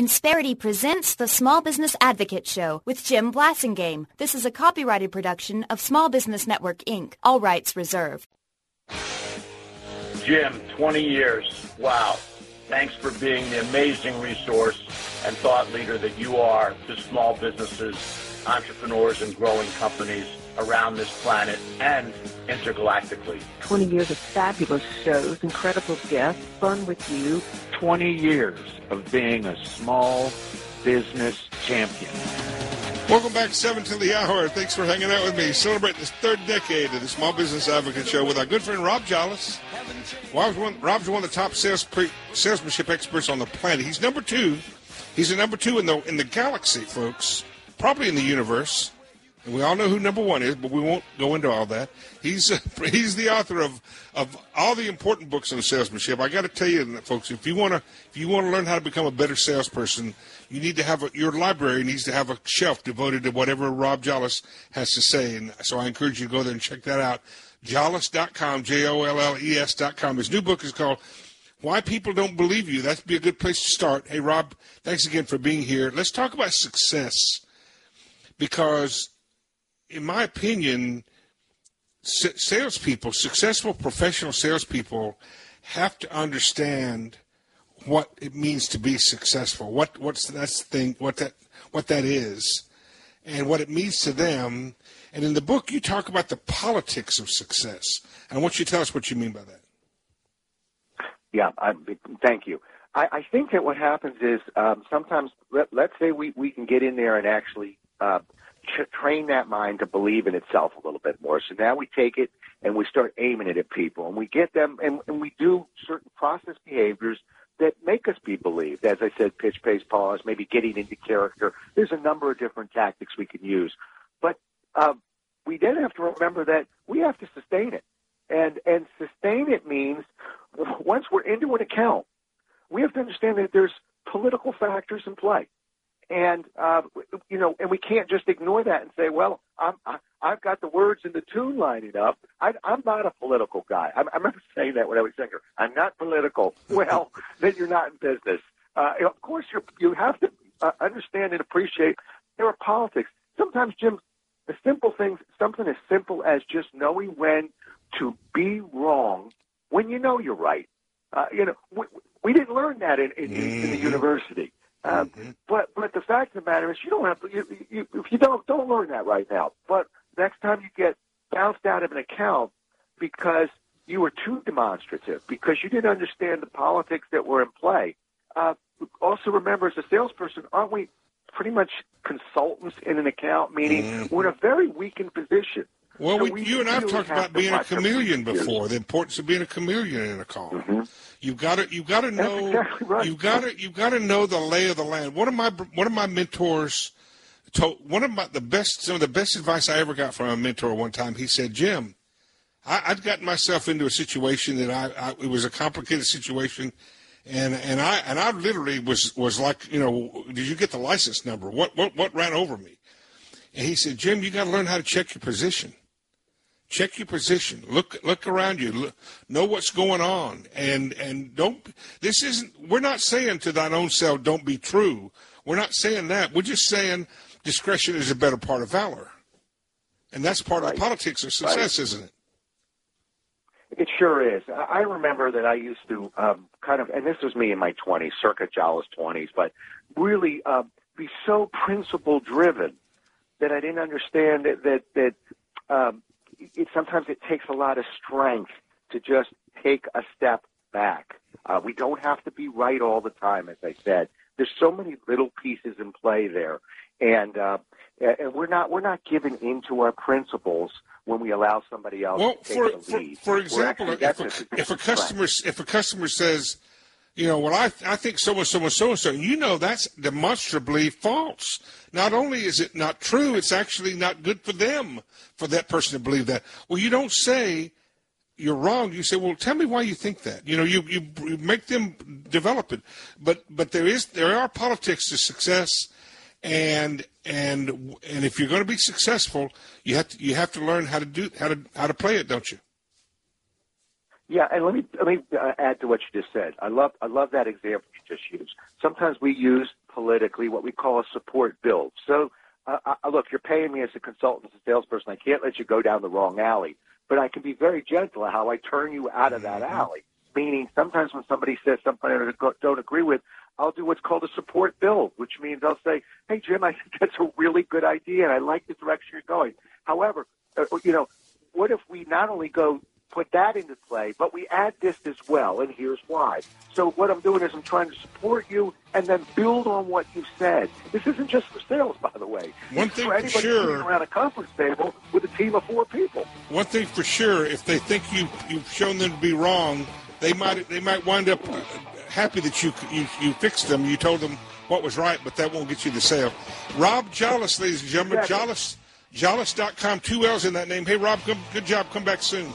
Insperity presents the Small Business Advocate Show with Jim Blasingame. This is a copyrighted production of Small Business Network, Inc. All rights reserved. Jim, 20 years. Wow. Thanks for being the amazing resource and thought leader that you are to small businesses, entrepreneurs, and growing companies around this planet and intergalactically. 20 years of fabulous shows, incredible guests, fun with you. 20 years of being a small business champion. Welcome back, 7 to the hour. Thanks for hanging out with me. Celebrating this third decade of the Small Business Advocate Show with our good friend Rob Jolles. Rob's one of the top salesmanship experts on the planet. He's number 2. He's a number 2 in the galaxy, folks. Probably in the universe. And we all know who number 1 is, but we won't go into all that. He's the author of all the important books on salesmanship. I got to tell you, folks, if you want to learn how to become a better salesperson, you need to have your library needs to have a shelf devoted to whatever Rob Jolles has to say. And so I encourage you to go there and check that out. Jolles.com, JOLLES.com. His new book is called Why People Don't Believe You. That'd be a good place to start. Hey, Rob, thanks again for being here. Let's talk about success, because in my opinion, salespeople, successful professional salespeople, have to understand what it means to be successful. What that is, and what it means to them. And in the book, you talk about the politics of success. And I want you to tell us what you mean by that. Yeah, thank you. I think that what happens is sometimes, let's say we can get in there and actually train that mind to believe in itself a little bit more. So now we take it and we start aiming it at people, and we get them, and we do certain process behaviors that make us be believed. As I said, pitch, pace, pause, maybe getting into character. There's a number of different tactics we can use. But we then have to remember that we have to sustain it. And sustain it means once we're into an account, we have to understand that there's political factors in play. And, and we can't just ignore that and say, well, I've got the words and the tune lining up. I'm not a political guy. I remember saying that when I was younger. I'm not political. Well, then you're not in business. Of course, you have to understand and appreciate there are politics. Sometimes, Jim, the simple things, something as simple as just knowing when to be wrong when you know you're right. We didn't learn that in the university. But the fact of the matter is, you don't have to. If you don't learn that right now. But next time you get bounced out of an account because you were too demonstrative, because you didn't understand the politics that were in play. Also, remember, as a salesperson, aren't we pretty much consultants in an account? Meaning, we're in a very weakened position. Well, so you and I have talked about being a chameleon before. The importance of being a chameleon in a call. Mm-hmm. You've got to know. Exactly right. You've got to know the lay of the land. One of my mentors told some of the best advice I ever got from a mentor one time. He said, Jim, I'd gotten myself into a situation that it was a complicated situation, and I literally was like, did you get the license number? What ran over me? And he said, Jim, you got to learn how to check your position. Check your position. Look around you. Know what's going on. And we're not saying to thine own self, don't be true. We're not saying that. We're just saying discretion is a better part of valor. And that's part of the politics of success, isn't it? It sure is. I remember that I used to and this was me in my 20s, circa Jolles 20s, but really be so principle-driven that I didn't understand that sometimes it takes a lot of strength to just take a step back. We don't have to be right all the time, as I said. There's so many little pieces in play there, and we're not giving into our principles when we allow somebody else to take the lead. For example, if a customer says, I think so-and-so, that's demonstrably false. Not only is it not true, it's actually not good for them, for that person to believe that. Well, you don't say you're wrong. You say, well, tell me why you think that. You make them develop it. But there are politics to success, and if you're going to be successful, you have to learn how to play it, don't you? Yeah, and let me add to what you just said. I love that example you just used. Sometimes we use analytically what we call a support build. So, look, you're paying me as a consultant, as a salesperson. I can't let you go down the wrong alley, but I can be very gentle at how I turn you out of that alley. Meaning, sometimes when somebody says something I don't agree with, I'll do what's called a support build, which means I'll say, hey, Jim, I think that's a really good idea, and I like the direction you're going. However, what if we not only put that into play, but we add this as well, and here's why. So what I'm doing is I'm trying to support you and then build on what you said. This isn't just for sales, by the way. One it's thing for anybody for sure, sitting around a conference table with a team of 4 people. One thing for sure, if they think you've shown them to be wrong, they might wind up happy that you fixed them. You told them what was right, but that won't get you the sale. Rob Jolles, ladies and gentlemen, Exactly. Jolles.com, 2 L's in that name. Hey, Rob, good job. Come back soon.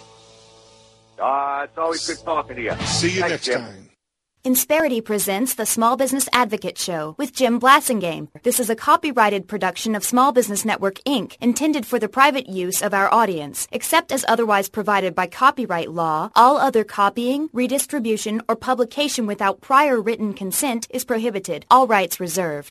It's always good talking to you. See you Thanks, next Jim. time. Insperity presents the Small Business Advocate Show with Jim Blassingame. This is a copyrighted production of Small Business Network, Inc., intended for the private use of our audience. Except as otherwise provided by copyright law, all other copying, redistribution, or publication without prior written consent is prohibited. All rights reserved.